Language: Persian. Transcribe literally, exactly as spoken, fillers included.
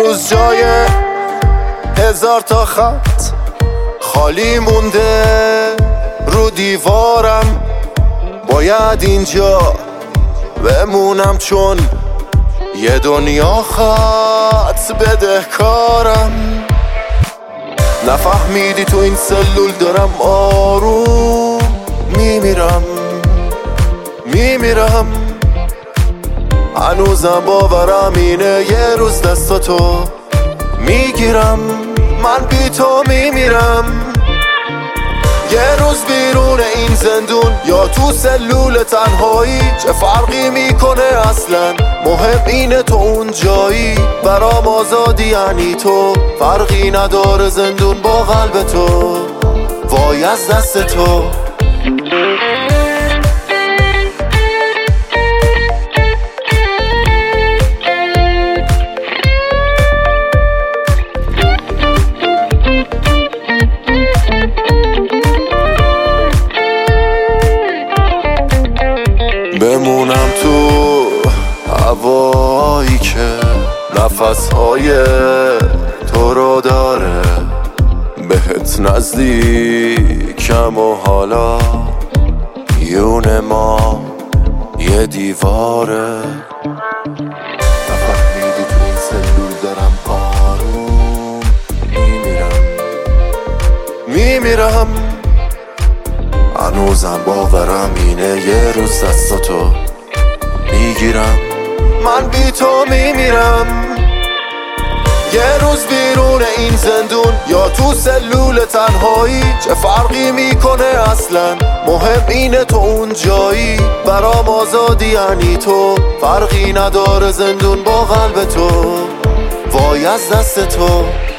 هنوز جای هزار تا خط خالی مونده رو دیوارم. باید اینجا بمونم چون یه دنیا خط بدهکارم. نفهمیدی تو این سلول دارم آروم میمیرم میمیرم. هنوزم باورم اینه یه روز دستاتو میگیرم. من بی تو میمیرم. یه روز بیرون این زندون یا تو سلول تنهایی چه فرقی میکنه اصلا؟ مهم اینه تو اون جایی. برام آزادی یعنی تو، فرقی نداره زندون با قلب تو. وای از دست تو. بمونم تو هوایی که نفسهای تو رو داره، بهت نزدیکم و حالا یون ما یه دیواره. نفهمیدی تو این سلول دارم آروم میمیرم میمیرم. هنوزم باورم اینه یه روز دستاتو میگیرم. من بی تو میمیرم. یه روز بیرون این زندون یا تو سلول تنهایی چه فرقی میکنه اصلا؟ مهم اینه تو اون جایی. برام آزادی یعنی تو، فرقی نداره زندون با قلب تو. وای از دست تو.